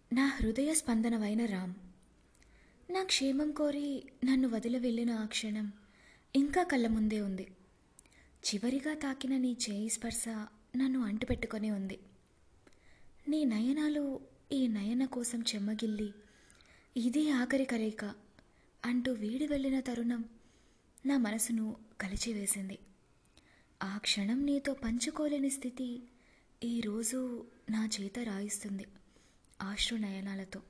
నా హృదయ స్పందనమైన రామ్. నా క్షేమం కోరి నన్ను వదిలి వెళ్ళిన ఆ క్షణం ఇంకా కళ్ళ ముందే ఉంది. చివరిగా తాకిన నీ చేయి స్పర్శ నన్ను అంటుపెట్టుకొని ఉంది. నీ నయనాలు ఈ నయన కోసం చెమ్మగిల్లి ఇదే ఆఖరి కలయిక అంటూ వీడి వెళ్ళిన తరుణం నా మనసును కలిచివేసింది. ఆ క్షణం నీతో పంచుకోలేని స్థితి ఈరోజు నా చేత రాయిస్తుంది ఆశ్రు నయనాలతో.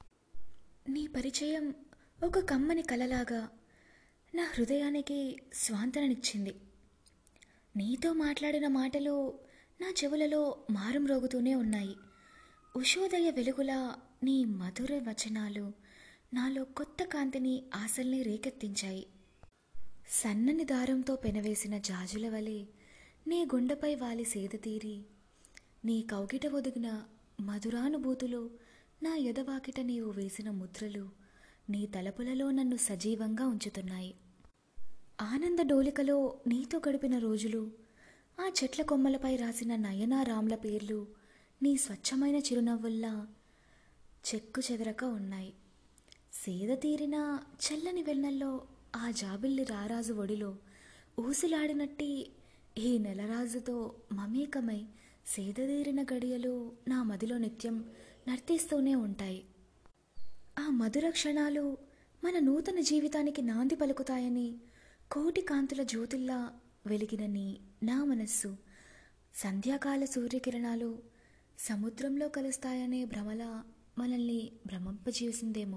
నీ పరిచయం ఒక కమ్మని కలలాగా నా హృదయానికి స్వాంతననిచ్చింది. నీతో మాట్లాడిన మాటలు నా చెవులలో మారుమ్రోగుతూనే ఉన్నాయి. ఉషోదయ వెలుగులా నీ మధుర వచనాలు నాలో కొత్త కాంతిని, ఆశల్ని రేకెత్తించాయి. సన్నని దారంతో పెనవేసిన జాజుల వలె నీ గుండెపై వాలి సేద తీరి, నీ కౌగిట ఒదిగిన మధురానుభూతులు, నా ఎదవాకిట నీవు వేసిన ముద్రలు నీ తలపులలో నన్ను సజీవంగా ఉంచుతున్నాయి. ఆనంద డోలికలో నీతో గడిపిన రోజులు, ఆ చెట్ల కొమ్మలపై రాసిన నయనా రామ్ల పేర్లు నీ స్వచ్ఛమైన చిరునవ్వుల్లా చెక్కు చెదరక ఉన్నాయి. సేద తీరిన చల్లని వెన్నెల్లో ఆ జాబిల్లి రారాజు ఒడిలో ఊసులాడినట్టి ఈ నెలరాజుతో మమేకమై సేదతీరిన గడియలు నా మదిలో నిత్యం నర్తిస్తూనే ఉంటాయి. ఆ మధుర క్షణాలు మన నూతన జీవితానికి నాంది పలుకుతాయని కోటి కాంతుల జ్యోతిల్లా వెలిగిన నా మనస్సు సంధ్యాకాల సూర్యకిరణాలు సముద్రంలో కలుస్తాయనే భ్రమలా మనల్ని భ్రమింపజేసిందేమో.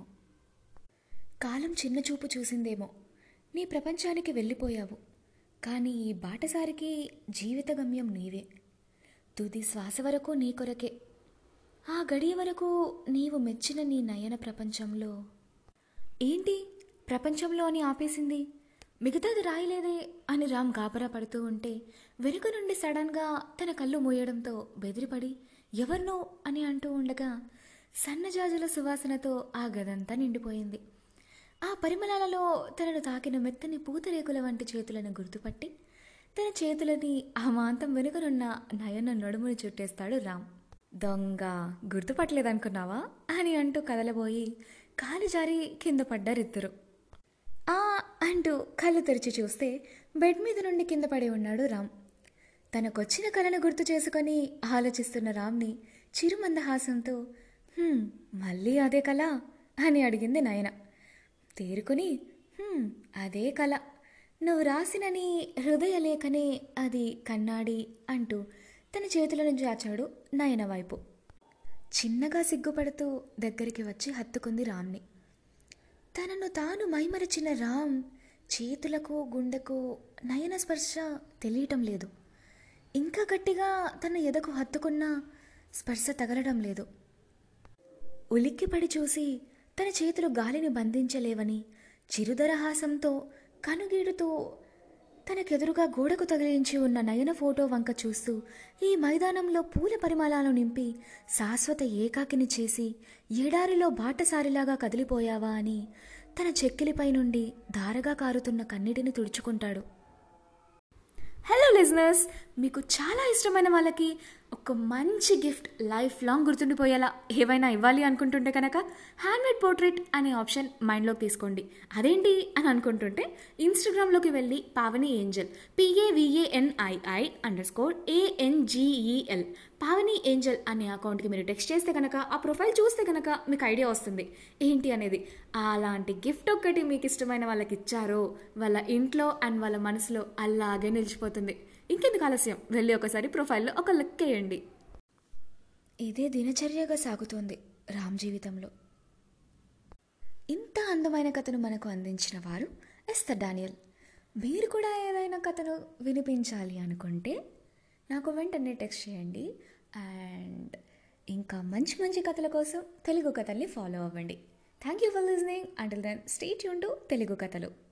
కాలం చిన్నచూపు చూసిందేమో. నీ ప్రపంచానికి వెళ్ళిపోయావు, కానీ ఈ బాటసారికి జీవిత గమ్యం నీవే. తుది శ్వాస వరకు నీ కొరకే. ఆ గడియ వరకు నీవు మెచ్చిన నీ నయన ప్రపంచంలో. ఏంటి ప్రపంచంలో అని ఆపేసింది? మిగతాది రాయలేదే అని రామ్ గాబరా పడుతూ ఉంటే వెనుక నుండి సడన్గా తన కళ్ళు మూయడంతో బెదిరిపడి ఎవరినో అని అంటూ ఉండగా సన్నజాజుల సువాసనతో ఆ గదంతా నిండిపోయింది. ఆ పరిమళాలలో తనను తాకిన మెత్తని పూతరేకుల వంటి చేతులను గుర్తుపట్టి తన చేతులని అమాంతం వెనుకనున్న నయన నడుముని చుట్టేస్తాడు రామ్. దొంగ, గుర్తుపట్టలేదనుకున్నావా అని అంటూ కదలబోయి కాలు జారి కింద పడ్డారిద్దరు. ఆ అంటూ కళ్ళు తెరిచి చూస్తే బెడ్ మీద నుండి కింద పడి ఉన్నాడు రామ్. తనకొచ్చిన కలను గుర్తు చేసుకొని ఆలోచిస్తున్న రామ్ని చిరుమందహాసంతో మళ్ళీ అదే కళ అని అడిగింది నయన. తేరుకొని అదే కళ, నువ్వు రాసిన నీ హృదయలేఖనే అది కన్నాడి అంటూ తన చేతులను చాచాడు నయన వైపు. చిన్నగా సిగ్గుపడుతూ దగ్గరికి వచ్చి హత్తుకుంది రామ్ని. తనను తాను మైమరచిన రామ్ చేతులకు గుండెకు నయన స్పర్శ తెలియటం లేదు. ఇంకా గట్టిగా తన ఎదకు హత్తుకున్న స్పర్శ తగలడం లేదు. ఉలిక్కిపడి చూసి తన చేతులు గాలిని బంధించలేవని చిరుదరహాసంతో కనుగీడుతూ తనకెదురుగా గోడకు తగిలించి ఉన్న నయన ఫోటో వంక చూస్తూ ఈ మైదానంలో పూల పరిమళాలు నింపి శాశ్వత ఏకాకిని చేసి ఎడారిలో బాటసారిలాగా కదిలిపోయావా అని తన చెక్కిలిపై నుండి ధారగా కారుతున్న కన్నీటిని తుడుచుకుంటాడు. హలో లిజనర్స్, మీకు చాలా ఇష్టమైన వాళ్ళకి ఒక మంచి గిఫ్ట్ లైఫ్ లాంగ్ గుర్తుండిపోయేలా ఏవైనా ఇవ్వాలి అనుకుంటుంటే కనుక హ్యాండ్మేడ్ పోర్ట్రేట్ అనే ఆప్షన్ మైండ్లోకి తీసుకోండి. అదేంటి అని అనుకుంటుంటే ఇన్స్టాగ్రామ్లోకి వెళ్ళి Pavani Angel PAVANII_ANGEL Pavani Angel అనే అకౌంట్కి మీరు టెక్స్ట్ చేస్తే కనుక ఆ ప్రొఫైల్ చూస్తే కనుక మీకు ఐడియా వస్తుంది ఏంటి అనేది. అలాంటి గిఫ్ట్ ఒక్కటి మీకు ఇష్టమైన వాళ్ళకి ఇచ్చారో వాళ్ళ ఇంట్లో అండ్ వాళ్ళ మనసులో అలాగే నిలిచిపోతుంది. ఇంకెందుకు ఆలస్యం, వెళ్ళి ఒకసారి ప్రొఫైల్లో ఒక లుక్ వేయండి. ఇదే దినచర్యగా సాగుతోంది రామ్ జీవితంలో. ఇంత అందమైన కథను మనకు అందించిన వారు ఎస్తర్ డానియల్. మీరు కూడా ఏదైనా కథను వినిపించాలి అనుకుంటే నాకు వెంటనే టెక్స్ట్ చేయండి. అండ్ ఇంకా మంచి మంచి కథల కోసం తెలుగు కథల్ని ఫాలో అవ్వండి. Thank you for listening. Until then stay tune to Telugu కథలు.